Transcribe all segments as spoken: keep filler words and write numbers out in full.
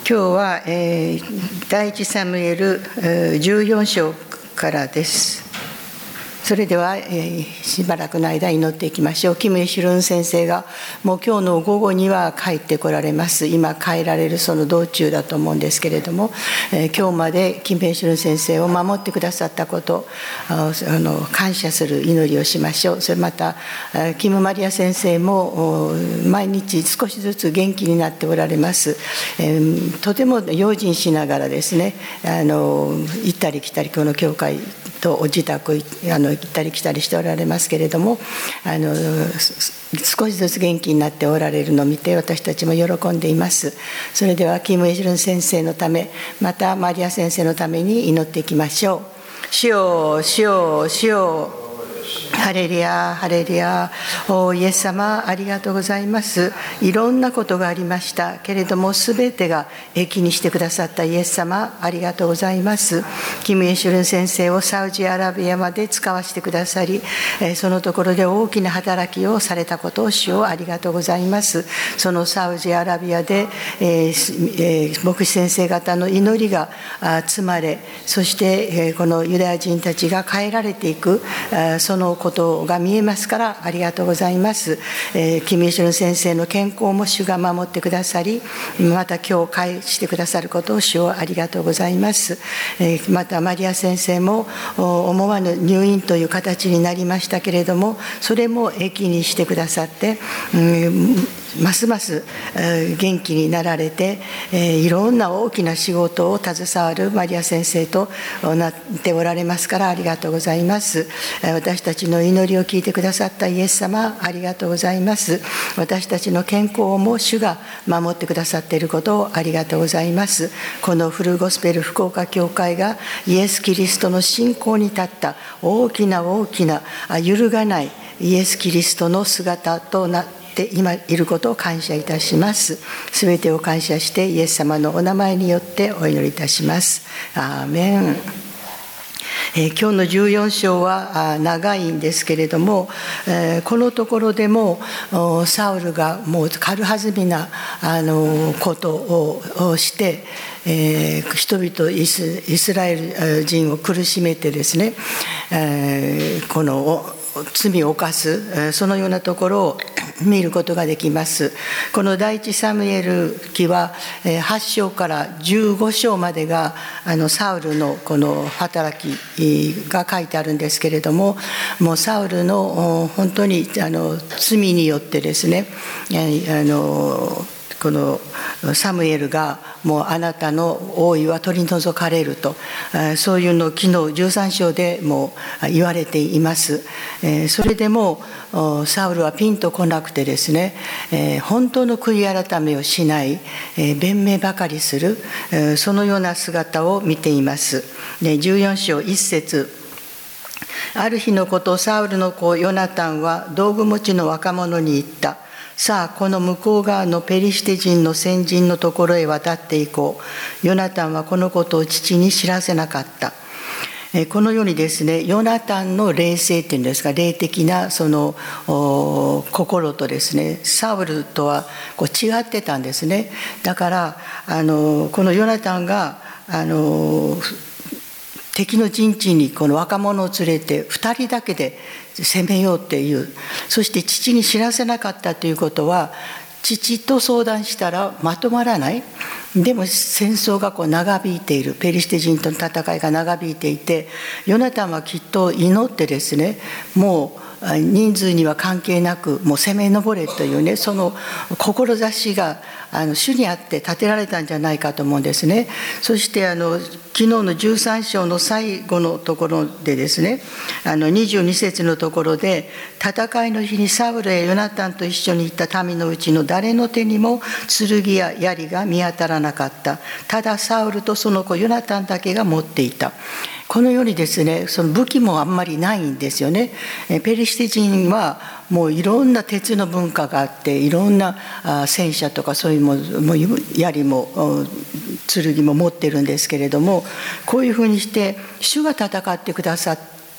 今日は、えー、第一サムエルじゅうよん章からです。それでは、えー、しばらくの間祈っていきましょう。キム・イシルン先生がもう今日の午後には帰ってこられます。今帰られるその道中だと思うんですけれども、えー、今日までキム・イシルン先生を守ってくださったことあの感謝する祈りをしましょう。それまたキム・マリア先生も毎日少しずつ元気になっておられます。えー、とても用心しながらですね、あの行ったり来たりこの教会とお自宅あの行ったり来たりしておられますけれども、あの少しずつ元気になっておられるのを見て私たちも喜んでいます。それではキム・イジルン先生のため、またマリア先生のために祈っていきましょう。主よ主よ主よ、ハレルヤハレルヤ。おイエス様ありがとうございます。いろんなことがありましたけれども、すべてが益にしてくださったイエス様ありがとうございます。キム・イシュルン先生をサウジアラビアまで使わせてくださり、そのところで大きな働きをされたことを主をありがとうございます。そのサウジアラビアで、えー、牧師先生方の祈りが積まれ、そしてこのユダヤ人たちが変えられていくそのことが見えますからありがとうございます。えー、キム・イシュルン先生の健康も主が守ってくださり、また今日返してくださることを主をありがとうございます。えー、またマリア先生も思わぬ入院という形になりましたけれども、それも益にしてくださって、うんますます元気になられて、いろんな大きな仕事を携わるマリア先生となっておられますからありがとうございます。私たちの祈りを聞いてくださったイエス様ありがとうございます。私たちの健康も主が守ってくださっていることをありがとうございます。このフルゴスペル福岡教会がイエス・キリストの信仰に立った大きな大きな揺るがないイエス・キリストの姿となって今いることを感謝いたします。すべてを感謝してイエス様のお名前によってお祈りいたします。アーメン。えー、今日のじゅうよん章は長いんですけれども、えー、このところでもサウルがもう軽はずみなあのことをして、えー、人々イス、イスラエル人を苦しめてですね、えー、この罪を犯すそのようなところを見ることができます。この第一サムエル記ははち章からじゅうご章までがあのサウルのこの働きが書いてあるんですけれども、もうサウルの本当にあの罪によってですね、あのこのサムエルがもうあなたの王位は取り除かれると、そういうのを昨日じゅうさん章でも言われています。それでもサウルはピンとこなくてですね、本当の悔い改めをしない、弁明ばかりする、そのような姿を見ています。じゅうよん章いち節、ある日のこと、サウルの子ヨナタンは道具持ちの若者に言った。さあ、この向こう側のペリシテ人の先人のところへ渡っていこう。ヨナタンはこのことを父に知らせなかった。このようにですね、ヨナタンの霊性っていうんですか、霊的なその心とですね、サウルとはこう違ってたんですね。だからあのこのヨナタンがあの敵の陣地にこの若者を連れてふたりだけで攻めようっていう、そして父に知らせなかったということは、父と相談したらまとまらない。でも戦争がこう長引いている、ペリシテ人との戦いが長引いていて、ヨナタンはきっと祈ってですね、もう人数には関係なくもう攻め上れというね、その志があの主にあって立てられたんじゃないかと思うんですね。そしてあの昨日のじゅうさん章の最後のところでですね、あのにじゅうに節のところで、戦いの日にサウルやヨナタンと一緒に行った民のうちの誰の手にも剣や槍が見当たらなかった。ただサウルとその子ヨナタンだけが持っていた。このようにですね、その武器もあんまりないんですよね。ペリシテ人はもういろんな鉄の文化があって、いろんな戦車とかそういうもの、槍も剣も持ってるんですけれども、こういうふうにして主が戦ってくださって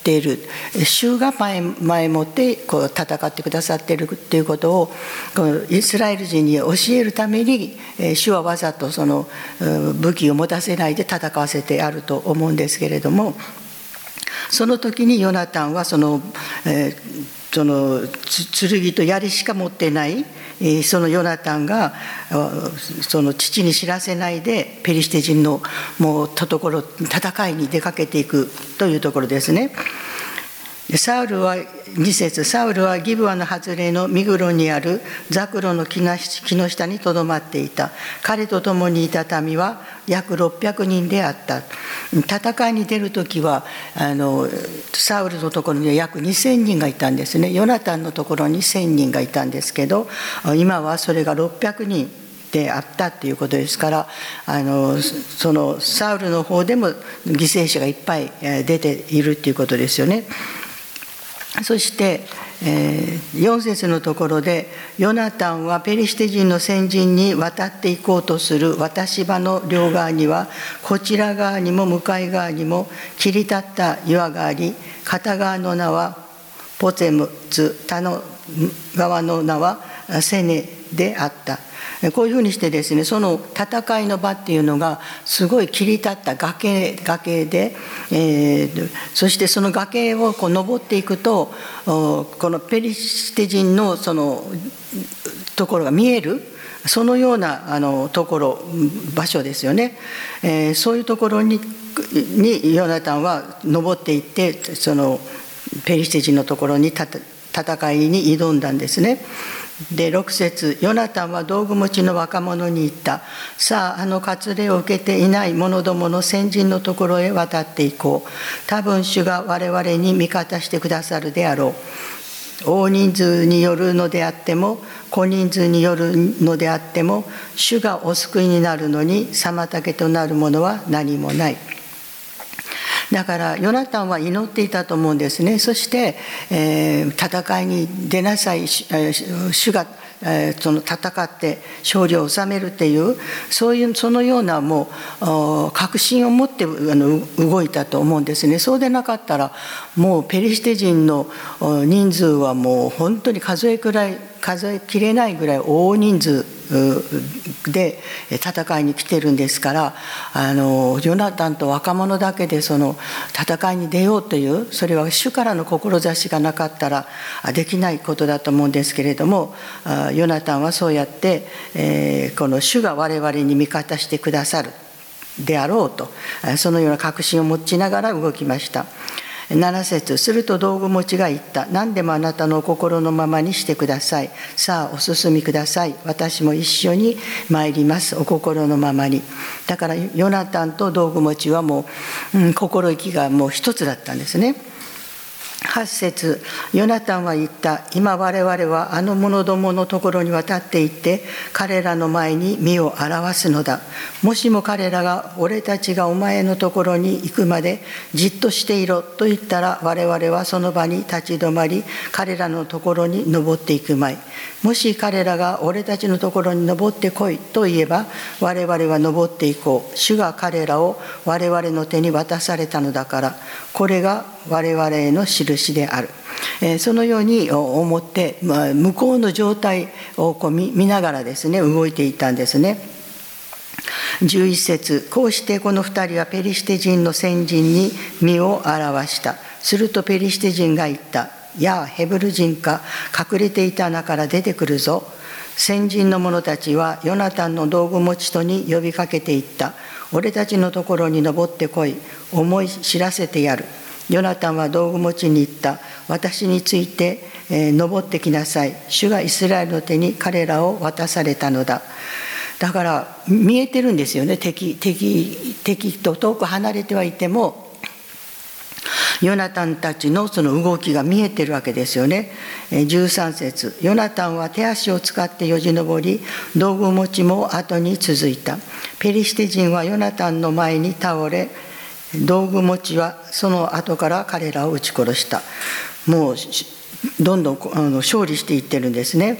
ている、主が前前もってこう戦ってくださっているということをこのイスラエル人に教えるために、主はわざとその武器を持たせないで戦わせてあると思うんですけれども、その時にヨナタンはその、えー、その剣と槍しか持ってないそのヨナタンがその父に知らせないでペリシテ人のもうところ戦いに出かけていくというところですね。サウルはに節、サウルはギブアの外れのミグロにあるザクロの木の下にとどまっていた。彼と共にいた民は約ろっぴゃくにんであった。戦いに出るときはあのサウルのところには約にせんにんがいたんですね。ヨナタンのところにせんにんがいたんですけど、今はそれがろっぴゃくにんであったということですから、あのそのサウルの方でも犠牲者がいっぱい出ているということですよね。そして、えー、よん節のところで、ヨナタンはペリシテ人の先陣に渡っていこうとする渡し場の両側には、こちら側にも向かい側にも切り立った岩があり、片側の名はポツェムツ、他の側の名はセネであった。こういうふうにしてですね、その戦いの場っていうのがすごい切り立った崖、崖で、えー、そしてその崖をこう登っていくと、このペリシテ人のそのところが見える、そのようなあのところ、場所ですよね。えー、そういうところに、にヨナタンは登っていって、そのペリシテ人のところにた戦いに挑んだんですね。でろく節、ヨナタンは道具持ちの若者に言った。さあ、あの割礼を受けていない者どもの先人のところへ渡っていこう。多分主が我々に味方してくださるであろう。大人数によるのであっても小人数によるのであっても、主がお救いになるのに妨げとなるものは何もない。だからヨナタンは祈っていたと思うんですね。そして、えー、戦いに出なさい、主が、えー、その戦って勝利を収めるっていう、そういうそのようなもう確信を持ってあの動いたと思うんですね。そうでなかったらもうペリシテ人の人数はもう本当に数えくらい数えきれないぐらい大人数で戦いに来てるんですから、あのヨナタンと若者だけでその戦いに出ようという、それは主からの志がなかったらできないことだと思うんですけれども、ヨナタンはそうやって、えー、この主が我々に味方してくださるであろうと、そのような確信を持ちながら動きました。なな節、すると道具持ちが言った。何でもあなたの心のままにしてください。さあお進みください。私も一緒に参ります。お心のままに。だからヨナタンと道具持ちはもう、うん、心意気がもう一つだったんですね。はち節、ヨナタンは言った。今我々はあの者どものところに渡っていって彼らの前に身を表すのだ。もしも彼らが俺たちがお前のところに行くまでじっとしていろと言ったら、我々はその場に立ち止まり彼らのところに登っていくまい。もし彼らが俺たちのところに登ってこいと言えば、我々は登っていこう。主が彼らを我々の手に渡されたのだから、これが我々への印である。えー、そのように思って、まあ、向こうの状態をこう 見, 見ながらですね、動いていたんですね。じゅういち節、こうしてこの二人はペリシテ人の先人に身を表した。するとペリシテ人が言った。やあヘブル人か、隠れていた穴から出てくるぞ。先人の者たちはヨナタンの道具持ちとに呼びかけていった。俺たちのところに登ってこい。思い知らせてやる。ヨナタンは道具持ちに言った。私について、えー、登ってきなさい。主がイスラエルの手に彼らを渡されたのだ。だから見えてるんですよね。敵、敵、敵と遠く離れてはいてもヨナタンたちのその動きが見えてるわけですよね。じゅうさん節、ヨナタンは手足を使ってよじ登り、道具持ちも後に続いた。ペリシテ人はヨナタンの前に倒れ、道具持ちはその後から彼らを撃ち殺した。もうどんどんあの勝利していってるんですね。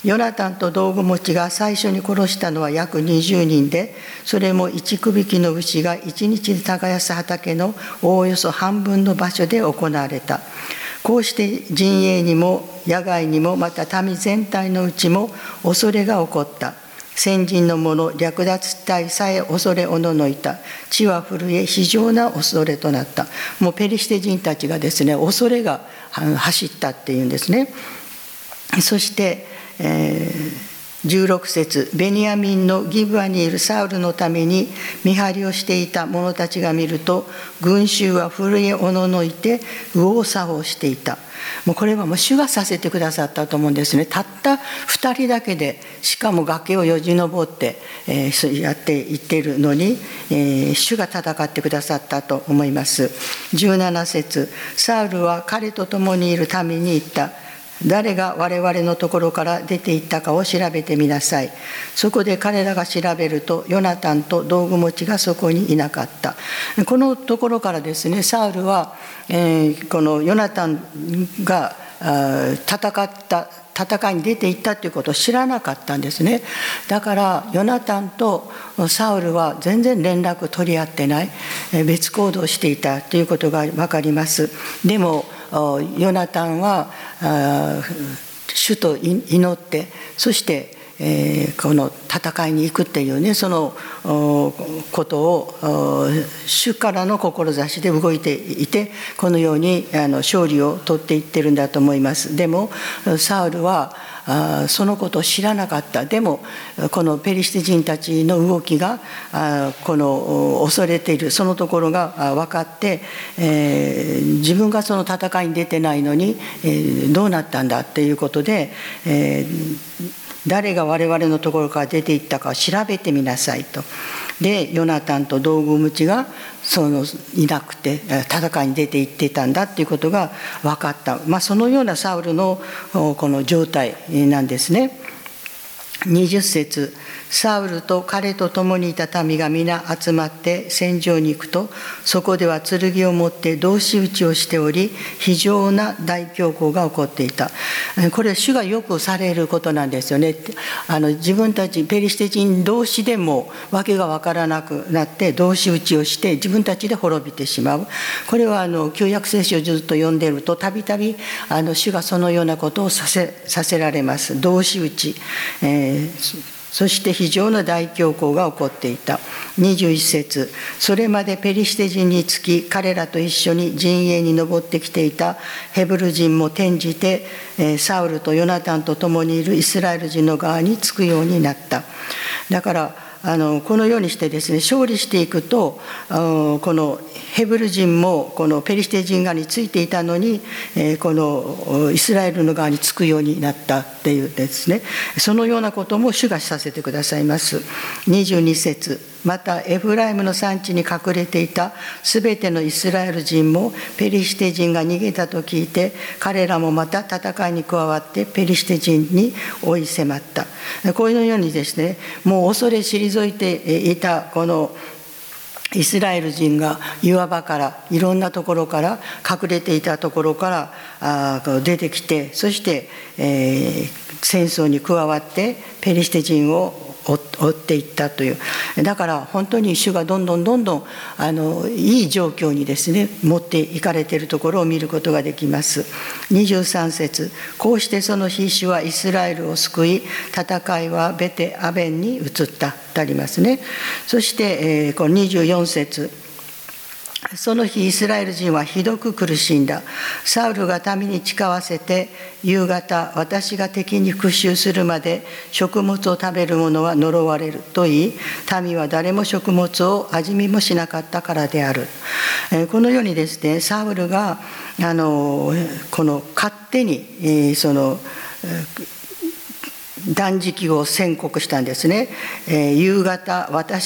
ヨナタンと道具持ちが最初に殺したのは約にじゅうにんで、それも一区引きの牛が一日で耕す畑のおおよそ半分の場所で行われた。こうして陣営にも野外にも、また民全体のうちも恐れが起こった。先人の者、略奪隊さえ恐れおののいた。地は震え、非常な恐れとなった。もうペリシテ人たちがですね、恐れが走ったっていうんですね。そして、えーじゅうろく節、ベニヤミンのギブアにいるサウルのために見張りをしていた者たちが見ると、群衆は震えおののいて右往左往していた。もうこれはもう主がさせてくださったと思うんですね。たったふたりだけで、しかも崖をよじ登って、えー、やっていっているのに、えー、主が戦ってくださったと思います。じゅうなな節、サウルは彼と共にいる民に言った。誰が我々のところから出て行ったかを調べてみなさい。そこで彼らが調べると、ヨナタンと道具持ちがそこにいなかった。このところからですね、サウルは、えー、このヨナタンが戦った戦いに出て行ったということを知らなかったんですね。だからヨナタンとサウルは全然連絡取り合ってない、別行動していたということが分かります。でもヨナタンは主と祈って、そしてこの戦いに行くっていうね、そのことを主からの志で動いていて、このように勝利を取っていってるんだと思います。でもサウルはそのことを知らなかった。でもこのペリシテ人たちの動きがこの恐れているそのところが分かって、えー、自分がその戦いに出てないのに、えー、どうなったんだっていうことで、えー、誰が我々のところから出て行ったかを調べてみなさいと。でヨナタンと道具持ちがそのいなくて戦いに出て行ってたんだっていうことが分かった、まあ、そのようなサウルのこの状態なんですね。にじゅう節、サウルと彼と共にいた民が皆集まって戦場に行くと、そこでは剣を持って同士討ちをしており、非常な大恐慌が起こっていた。これは主がよくされることなんですよね。あの自分たちペリシテ人同士でも訳が分からなくなって同士討ちをして自分たちで滅びてしまう。これはあの旧約聖書をずっと読んでいると、たびたびあの主がそのようなことをさせ、させられます。同士討ち、えーそして非常な大恐慌が起こっていた。にじゅういち節、それまでペリシテ人につき彼らと一緒に陣営に登ってきていたヘブル人も転じてサウルとヨナタンと共にいるイスラエル人の側につくようになった。だからあのこのようにしてですね、勝利していくと、このヘブル人もこのペリシテ人側についていたのに、このイスラエルの側につくようになったっていうですね、そのようなことも主がさせてくださいます。にじゅうに節、またエフライムの山地に隠れていたすべてのイスラエル人もペリシテ人が逃げたと聞いて、彼らもまた戦いに加わってペリシテ人に追い迫った。こういうようにですね、もう恐れ退いていたこのイスラエル人が岩場からいろんなところから隠れていたところから出てきて、そして、えー、戦争に加わってペリシテ人を追っていったという。だから本当に主がどんどんどんどんあのいい状況にですね持っていかれているところを見ることができます。にじゅうさん節、こうしてその日主はイスラエルを救い、戦いはベテアベンに移ったとありますね。そして、えー、このにじゅうよん節、その日イスラエル人はひどく苦しんだ。サウルが民に誓わせて、夕方私が敵に復讐するまで食物を食べる者は呪われると言い、民は誰も食物を味見もしなかったからである。このようにですね、サウルがあのこの勝手にその断食を宣告したんですね。夕方私が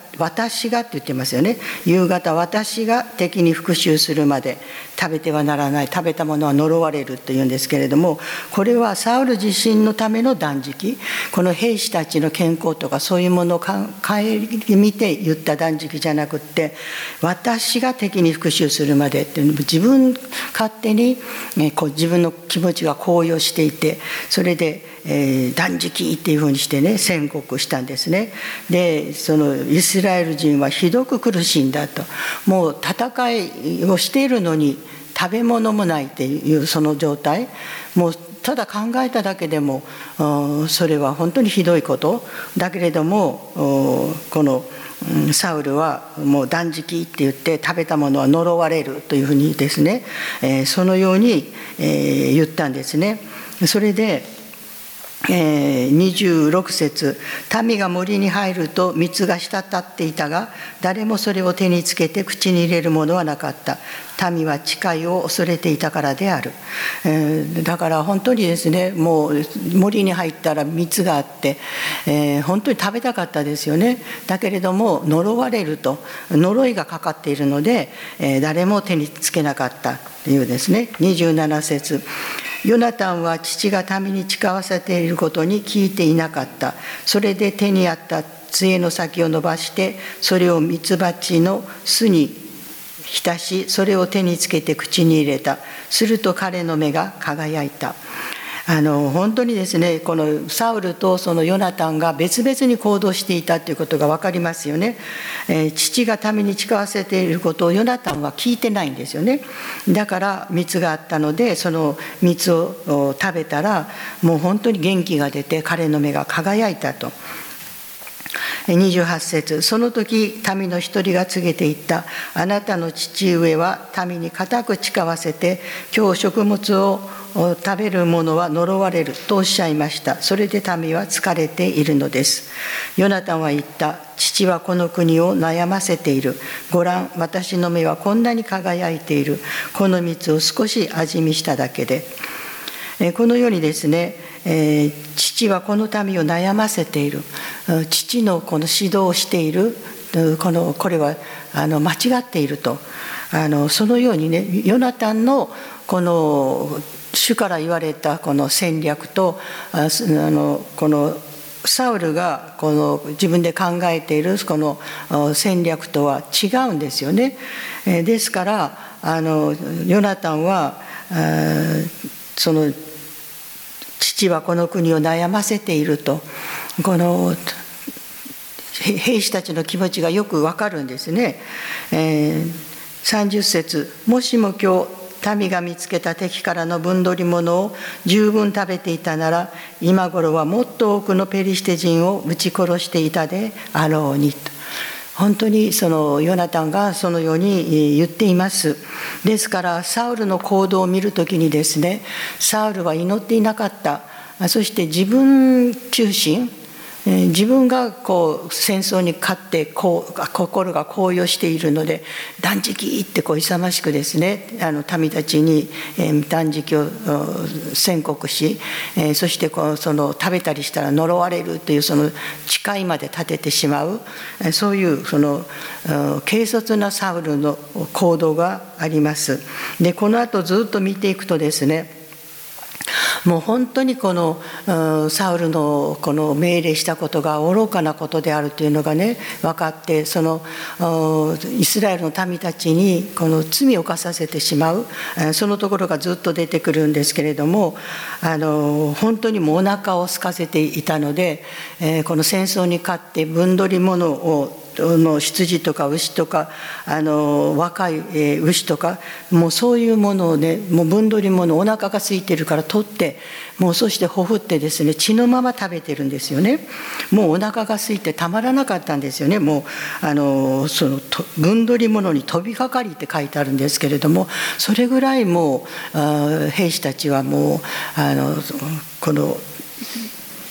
私がって言ってますよね。夕方私が敵に復讐するまで食べてはならない、食べたものは呪われるというんですけれども、これはサウル自身のための断食、この兵士たちの健康とかそういうものを顧みて言った断食じゃなくって、私が敵に復讐するまでっていうのを自分勝手に、ね、こう自分の気持ちが高揚していて、それで、えー、断食っていうふうにしてね宣告したんですね。でそのイスラエル人はひどく苦しんだと、もう戦いをしているのに食べ物もないっていうその状態、もうただ考えただけでもそれは本当にひどいことだけれども、このサウルはもう断食って言って食べたものは呪われるというふうにですね、そのように言ったんですね。それでにじゅうろく節、民が森に入ると蜜が滴っていたが、誰もそれを手につけて口に入れるものはなかった。民は誓いを恐れていたからである。えー、だから本当にですね、もう森に入ったら蜜があって、えー、本当に食べたかったですよね。だけれども呪われると、呪いがかかっているので、えー、誰も手につけなかったというですね。にじゅうなな節、ヨナタンは父が民に誓わせていることに聞いていなかった。それで手にあった杖の先を伸ばしてそれをミツバチの巣に浸し、それを手につけて口に入れた。すると彼の目が輝いた。あの本当にですね、このサウルとそのヨナタンが別々に行動していたということが分かりますよね。えー、父が民に誓わせていることをヨナタンは聞いてないんですよね。だから蜜があったので、その蜜を食べたらもう本当に元気が出て彼の目が輝いたと。にじゅうはち節、その時民の一人が告げていった。あなたの父上は民に固く誓わせて、今日食物を食べる者は呪われるとおっしゃいました。それで民は疲れているのです。ヨナタンは言った。父はこの国を悩ませている。ご覧、私の目はこんなに輝いている。この蜜を少し味見しただけで。このようにですね、えー、父はこの民を悩ませている。父のこの指導をしている、このこれはあの間違っていると、あのそのようにね、ヨナタンのこの主から言われたこの戦略と、あのこのサウルがこの自分で考えているこの戦略とは違うんですよね。ですからあのヨナタンはその父はこの国を悩ませていると、この兵士たちの気持ちがよくわかるんですね。えー、さんじゅう節、もしも今日民が見つけた敵からの分取り物を十分食べていたなら、今頃はもっと多くのペリシテ人を撃ち殺していたであろうにと。本当にそのヨナタンがそのように言っています。ですからサウルの行動を見るときにですね、サウルは祈っていなかった。そして自分中心、自分がこう戦争に勝ってこう心が高揚しているので、断食ってこう勇ましくですね、あの民たちに断食を宣告し、そしてこうその食べたりしたら呪われるというその誓いまで立ててしまう、そういうその軽率なサウルの行動があります。でこの後ずっと見ていくとですね、もう本当にこのサウルのこの命令したことが愚かなことであるというのがね分かって、そのイスラエルの民たちにこの罪を犯させてしまう、そのところがずっと出てくるんですけれども、あの本当にもうお腹を空かせていたので、この戦争に勝って分取り物をの羊とか牛とかあの若い、えー、牛とかもうそういうものをね、もう分取り物、お腹が空いてるから取って、もうそしてほふってですね、血のまま食べてるんですよね。もうお腹が空いてたまらなかったんですよね。もうあのその分取り物に飛びかかりって書いてあるんですけれども、それぐらいもう兵士たちはもうあのこの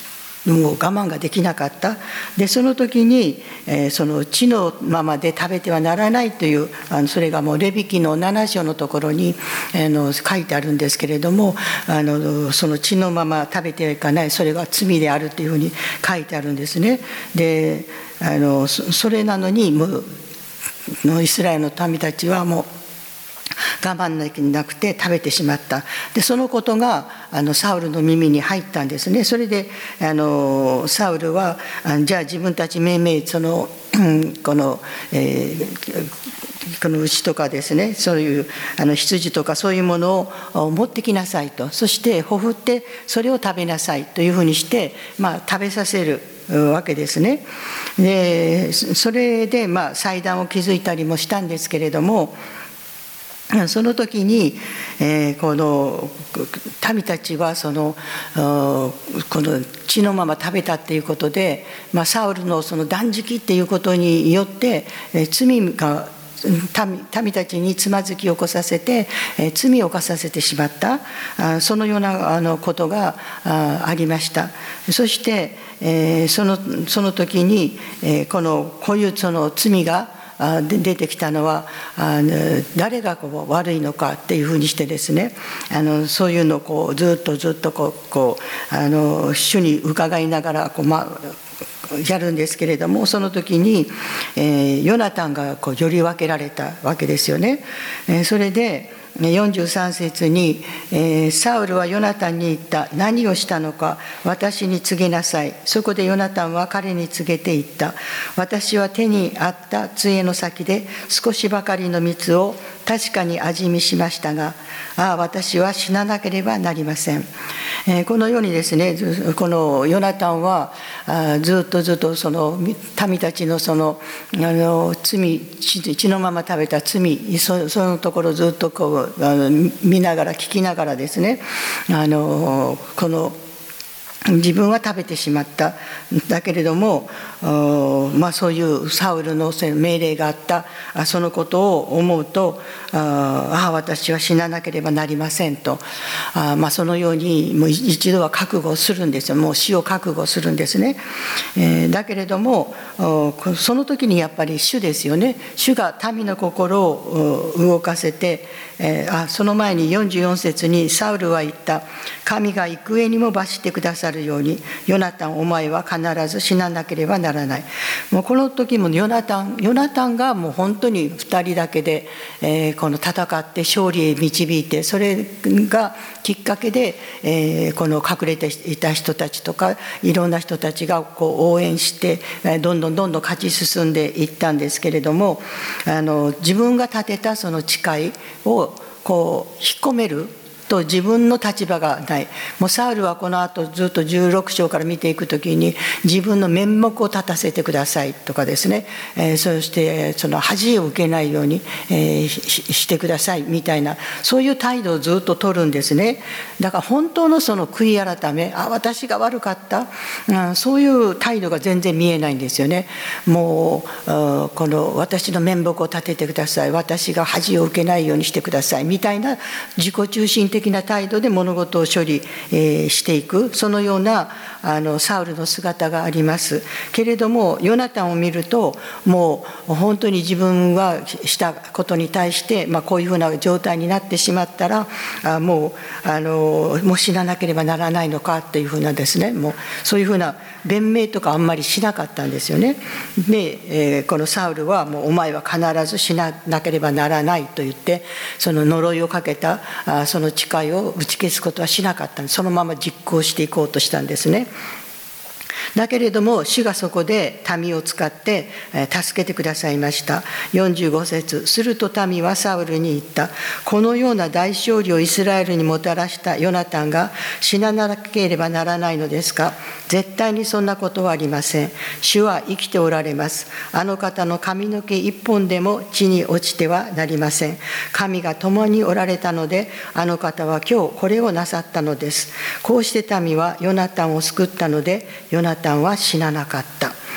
もう我慢ができなかった。でその時に、えー、その地のままで食べてはならないという、あのそれがもうレビ記のなな章のところに、あの書いてあるんですけれども、あのその地のまま食べてはいかない、それが罪であるというふうに書いてあるんですね。であの そ, それなのにもうのイスラエルの民たちはもう我慢できなくて食べてしまった。でそのことがあのサウルの耳に入ったんですね。それであのサウルはじゃあ自分たちめいめいそのこの、えー、この牛とかですね、そういうあの羊とかそういうものを持ってきなさいと、そしてほふってそれを食べなさいというふうにして、まあ、食べさせるわけですね。でそれでまあ祭壇を築いたりもしたんですけれども、その時に、えー、この民たちはそのこの血のまま食べたっていうことで、まあ、サウルのその断食っていうことによって、えー、罪が民, 民たちにつまずきを起こさせて、えー、罪を犯させてしまった、あそのようなあのことが あ, ありました。そして、えー、そのその時に、えー、このこういうその罪が出てきたのはあの誰がこう悪いのかっていうふうにしてですね、あのそういうのをこうずっとずっとこうこうあの主に伺いながらこう、まあ、やるんですけれども、その時に、えー、ヨナタンがこうより分けられたわけですよね。えー、それでよんじゅうさん節に、えー、サウルはヨナタンに言った。何をしたのか私に告げなさい。そこでヨナタンは彼に告げて言った。私は手にあった杖の先で少しばかりの蜜を確かに味見しましたが、ああ私は死ななければなりません。えー、このようにですね、このヨナタンはあずっとずっとその民たちのそのあの罪、血のまま食べた罪、そ, そのところをずっとこうあの見ながら聞きながらですね、あのこの自分は食べてしまった。だけれども、まあ、そういうサウルの命令があったそのことを思うと、ああ私は死ななければなりませんと、あ、まあ、そのようにもう一度は覚悟するんですよ。もう死を覚悟するんですね。えー、だけれどもその時にやっぱり主ですよね。主が民の心を動かせて、えー、あその前によんじゅうよん節にサウルは言った。神が幾重にも罰してくださるように、ヨナタンお前は必ず死ななければならない。もうこの時もヨナタンヨナタンがもう本当にふたりだけで、えー、この戦って勝利へ導いて、それがきっかけで、えー、この隠れていた人たちとかいろんな人たちがこう応援してどんどんどんどん勝ち進んでいったんですけれども、あの自分が立てたその誓いをこう引っ込めると自分の立場がない。もうサウルはこの後ずっとじゅうろく章から見ていくときに、自分の面目を立たせてくださいとかですね、えー、そしてその恥を受けないように、えー、し, してくださいみたいな、そういう態度をずっと取るんですね。だから本当のその悔い改め、あ私が悪かった、うん、そういう態度が全然見えないんですよね。もうこの私の面目を立ててください、私が恥を受けないようにしてくださいみたいな自己中心的的な態度で物事を処理、えー、していく、そのようなあのサウルの姿がありますけれども、ヨナタンを見るともう本当に自分がしたことに対して、まあ、こういうふうな状態になってしまったら、あもうあのもう死ななければならないのかっていうふうなですね、もうそういうふうな弁明とかあんまりしなかったんですよね。で、えー、このサウルはもうお前は必ず死ななければならないと言って、その呪いをかけたあその誓いを打ち消すことはしなかったんです。そのまま実行していこうとしたんですね。だけれども主がそこで民を使って助けてくださいました。よんじゅうご節、すると民はサウルに言った。このような大勝利をイスラエルにもたらしたヨナタンが死ななければならないのですか。絶対にそんなことはありません。主は生きておられます。あの方の髪の毛一本でも地に落ちてはなりません。神が共におられたので、あの方は今日これをなさったのです。こうして民はヨナタンを救ったので、ヨナタンは死ななかった。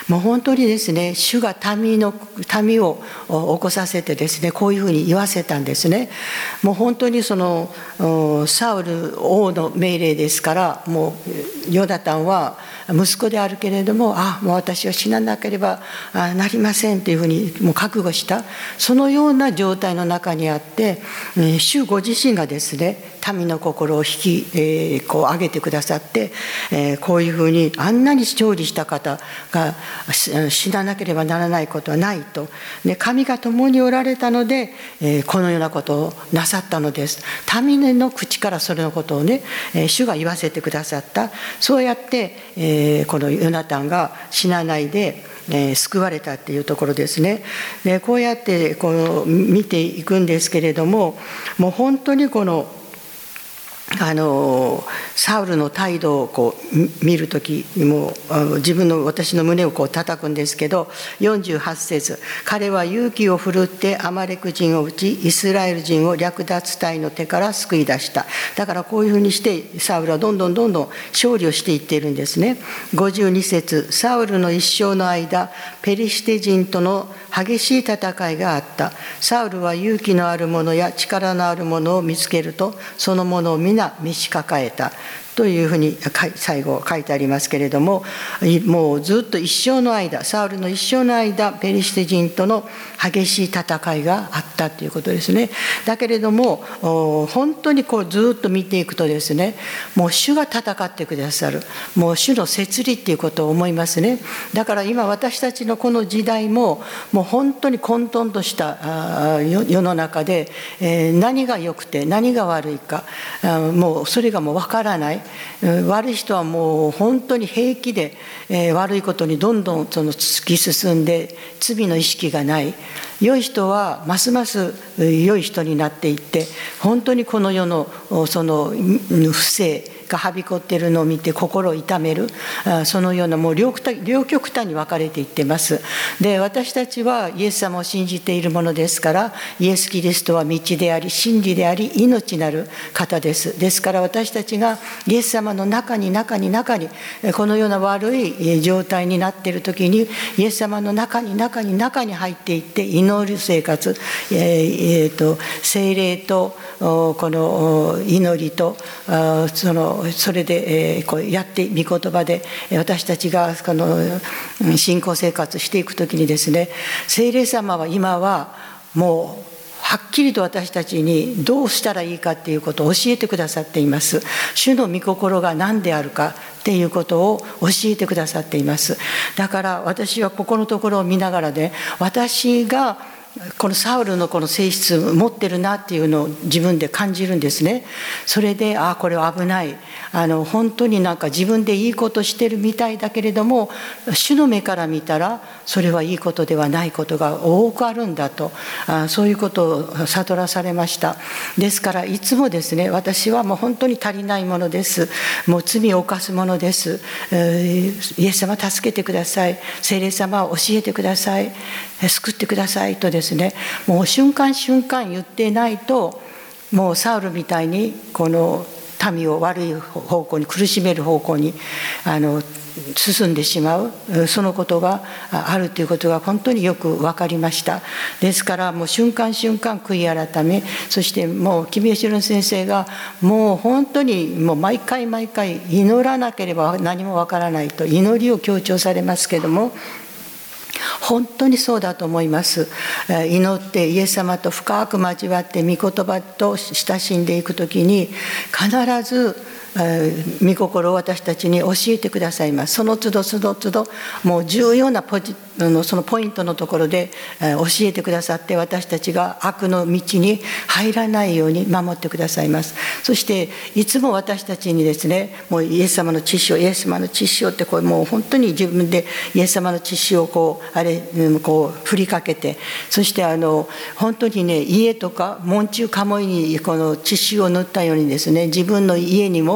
もう本当にですね、主が民の民を起こさせてですね、こういうふうに言わせたんですね。もう本当にそのサウル王の命令ですから、もうヨナタンは息子であるけれども、あもう私は死ななければなりませんというふうにもう覚悟した、そのような状態の中にあって、主ご自身がですね、民の心を引き、えー、こう上げてくださって、えー、こういうふうにあんなに勝利した方が死ななければならないことはないと、で神が共におられたので、えー、このようなことをなさったのです。民の口からそれのことをね、えー、主が言わせてくださった。そうやって、えー、このヨナタンが死なないでえー、救われたっていうところですね。でこうやってこの見ていくんですけれども、もう本当にこのあのサウルの態度をこう見るときにも自分の私の胸をこう叩くんですけど、よんじゅうはち節、彼は勇気を振るってアマレク人を撃ち、イスラエル人を略奪隊の手から救い出した。だからこういうふうにしてサウルはどんどんどんどん勝利をしていっているんですね。ごじゅうに節、サウルの一生の間、ペリシテ人との激しい戦いがあった。サウルは勇気のある者や力のある者を見つけると、その者を皆召し抱えたというふうに最後書いてありますけれども、もうずっと一生の間、サウルの一生の間、ペリシテ人との激しい戦いがあったということですね。だけれども本当にこうずっと見ていくとですね、もう主が戦ってくださる、もう主の摂理っていうことを思いますね。だから今私たちのこの時代ももう本当に混沌とした世の中で、何が良くて何が悪いか、もうそれがもう分からない。悪い人はもう本当に平気で、えー、悪いことにどんどんその突き進んで罪の意識がない。良い人はますます良い人になっていって、本当にこの世のその不正がはびこっているのを見て心を痛める、そのようなもう 両, 両極端に分かれていってます。で私たちはイエス様を信じているものですから、イエス・キリストは道であり真理であり命なる方です。ですから私たちがイエス様の中に中に中にこのような悪い状態になっている時に、イエス様の中に中に中に入っていって祈る生活、えー、と聖霊とこの祈りとそのそれでこうやって御言葉で私たちがこの信仰生活していくときにですね、聖霊様は今はもうはっきりと私たちにどうしたらいいかっていうことを教えてくださっています。主の御心が何であるかっていうことを教えてくださっています。だから私はここのところを見ながらね、私がこのサウルのこの性質を持ってるなっていうのを自分で感じるんですね。それでああこれは危ない、あの本当になんか自分でいいことしてるみたいだけれども、主の目から見たらそれはいいことではないことが多くあるんだと、あそういうことを悟らされました。ですからいつもですね、私はもう本当に足りないものです。もう罪を犯すものです。イエス様助けてください、聖霊様教えてください、救ってくださいとですね、もう瞬間瞬間言っていないと、もうサウルみたいにこの民を悪い方向に苦しめる方向にあの進んでしまう、そのことがあるということが本当によく分かりました。ですからもう瞬間瞬間悔い改め、そしてもうキム・ヨシロン先生がもう本当にもう毎回毎回祈らなければ何も分からないと祈りを強調されますけれども、本当にそうだと思います。祈ってイエス様と深く交わって御言葉と親しんでいくときに必ず御心を私たちに教えてくださいます。その都度その都度もう重要なポジそのポイントのところで教えてくださって、私たちが悪の道に入らないように守ってくださいます。そしていつも私たちにですね、もうイエス様の知識をイエス様の知識をってこうもう本当に自分でイエス様の知識をこうあれこう振りかけて、そしてあの本当にね、家とか門中鴨居にこの知識を塗ったようにですね、自分の家にも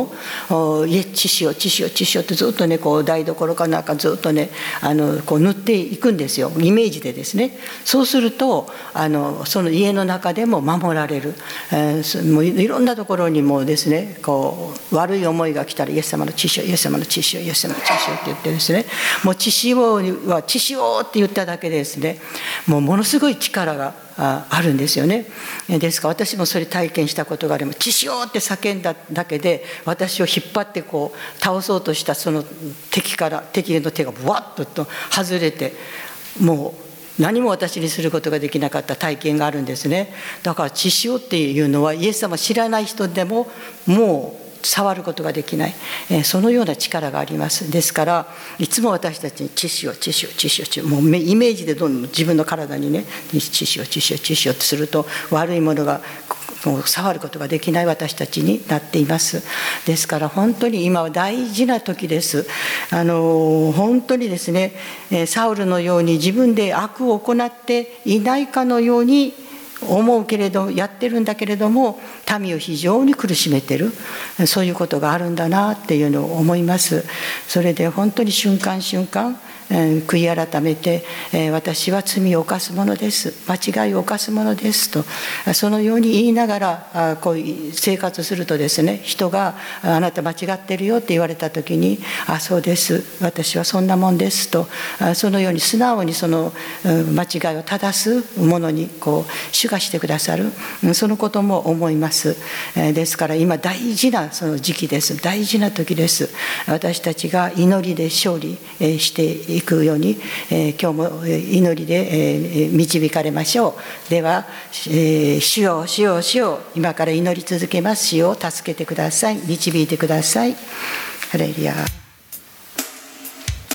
もいえ血潮血潮血潮ってずっとねこう台所かなんかずっとねあのこう塗っていくんですよ、イメージでですね。そうするとあのその家の中でも守られる、えー、もういろんなところにもですねこう悪い思いが来たらイエス様の血潮イエス様の血潮イエス様の血潮って言ってですね、もう血潮は血潮って言っただけでですねもうものすごい力があるんですよね。ですから私もそれ体験したことがあります。血潮って叫んだだけで私を引っ張ってこう倒そうとしたその敵から敵の手がブワッと外れて、もう何も私にすることができなかった体験があるんですね。だから血潮っていうのはイエス様知らない人でももう触ることができない、えー、そのような力があります。ですからいつも私たちに血潮血潮血潮血潮、もうイメージでどんどん自分の体にね血潮血潮血潮ってすると悪いものがもう触ることができない私たちになっています。ですから本当に今は大事な時です。あの本当にですねサウルのように自分で悪を行っていないかのように思うけれどやってるんだけれども民を非常に苦しめてる、そういうことがあるんだなっていうのを思います。それで本当に瞬間瞬間悔い改めて私は罪を犯すものです、間違いを犯すものですとそのように言いながらこう生活するとですね、人があなた間違ってるよって言われた時にあそうです私はそんなもんですとそのように素直にその間違いを正すものにこう主がしてくださる、そのことも思います。ですから今大事なその時期です。大事な時です。私たちが祈りで勝利していくように今日も祈りで導かれましょう。では主よ主よ主よ今から祈り続けます。主を助けてください、導いてください。ハレルヤ。